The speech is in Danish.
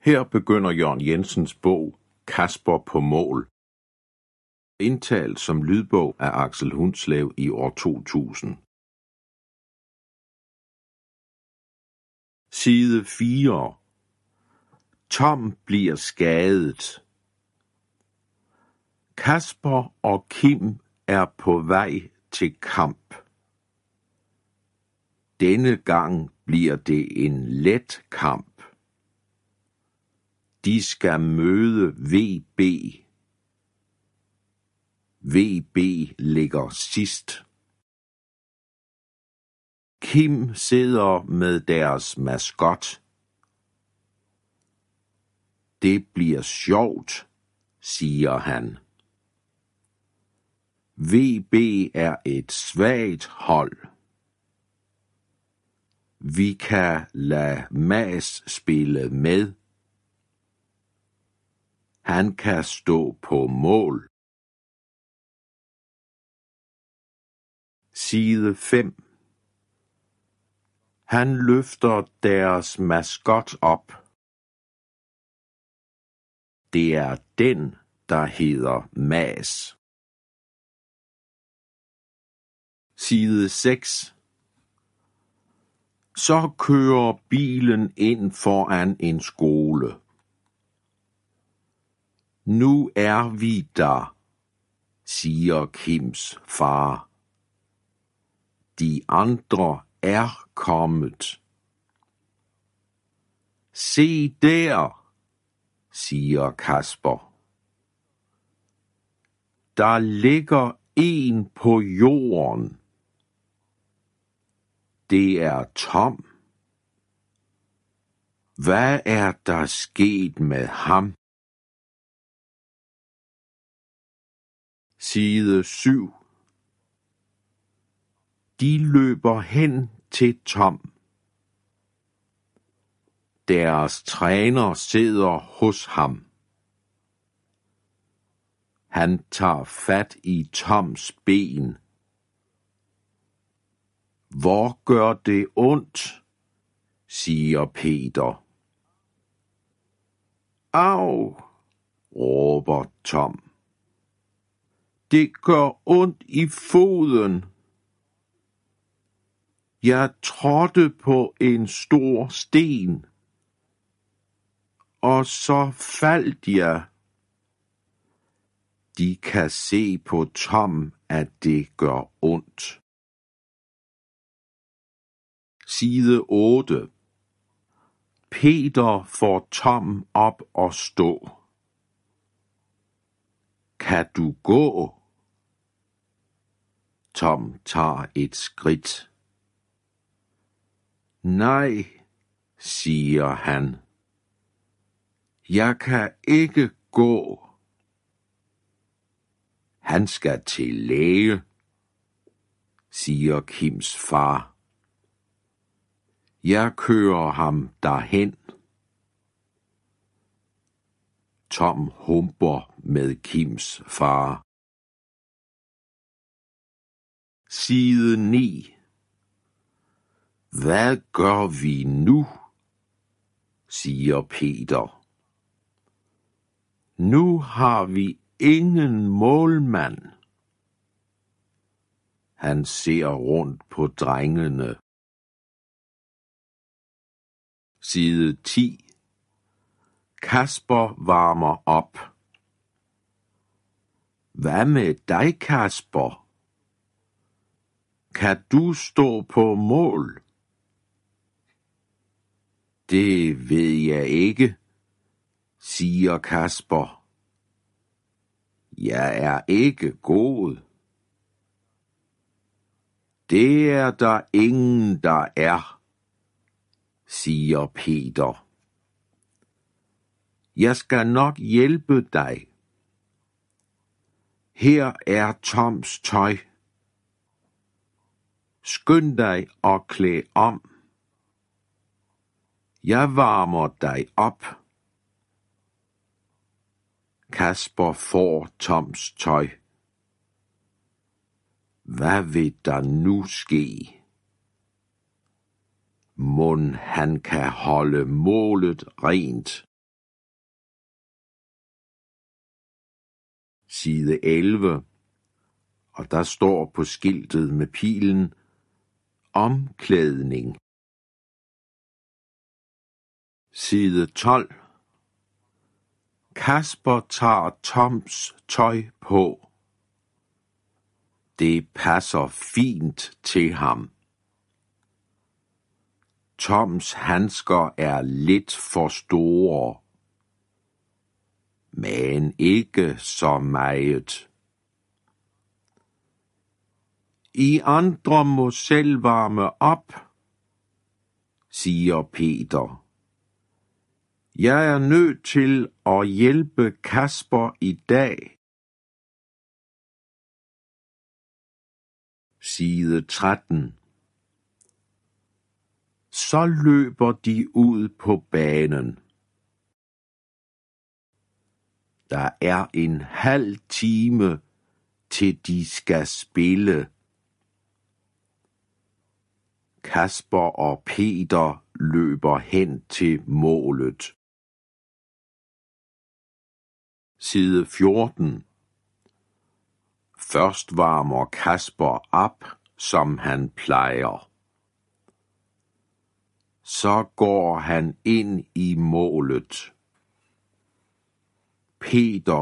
Her begynder Jørgen Jensens bog Kasper på mål. Indtalt som lydbog af Aksel Hundslev i år 2000. Side 4. Tom bliver skadet. Kasper og Kim er på vej til kamp. Denne gang bliver det en let kamp. De skal møde VB. VB ligger sidst. Kim sidder med deres maskot. Det bliver sjovt, siger han. VB er et svagt hold. Vi kan lade Mads spille med. Han kan stå på mål. Side 5. Han løfter deres maskot op. Det er den, der hedder Mads. Side 6. Så kører bilen ind foran en skole. Nu er vi der, siger Kims far. De andre er kommet. Se der, siger Kasper. Der ligger en på jorden. Det er Tom. Hvad er der sket med ham? Side 7. De løber hen til Tom. Deres træner sidder hos ham. Han tager fat i Toms ben. Hvor gør det ondt, siger Peter. Au, råber Tom. Det gør ondt i foden. Jeg trådte på en stor sten, og så faldt jeg. De kan se på Tom, at det gør ondt. Side 8. Peter får Tom op og stå. Kan du gå? Tom tager et skridt. Nej, siger han. Jeg kan ikke gå. Han skal til læge, siger Kims far. Jeg kører ham derhen. Tom humper med Kims far. Side 9. Hvad gør vi nu? Siger Peter. Nu har vi ingen målmand. Han ser rundt på drengene. Side 10. Kasper varmer op. Hvad med dig, Kasper? Kan du stå på mål? Det ved jeg ikke, siger Kasper. Jeg er ikke god. Det er der ingen, der er, siger Peter. Jeg skal nok hjælpe dig. Her er Toms tøj. Skynd dig og klæd om. Jeg varmer dig op. Kasper får Toms tøj. Hvad vil der nu ske? Mon han kan holde målet rent? side 11, og der står på skiltet med pilen omklædning. Side 12. Kasper tager Toms tøj på. Det passer fint til ham. Toms handsker er lidt for store, men ikke så meget. I andre må selv varme op, siger Peter. Jeg er nødt til at hjælpe Kasper i dag. Side 13. Så løber de ud på banen. Der er en halv time, til de skal spille. Kasper og Peter løber hen til målet. Side 14. Først varmer Kasper op, som han plejer. Så går han ind i målet. Peter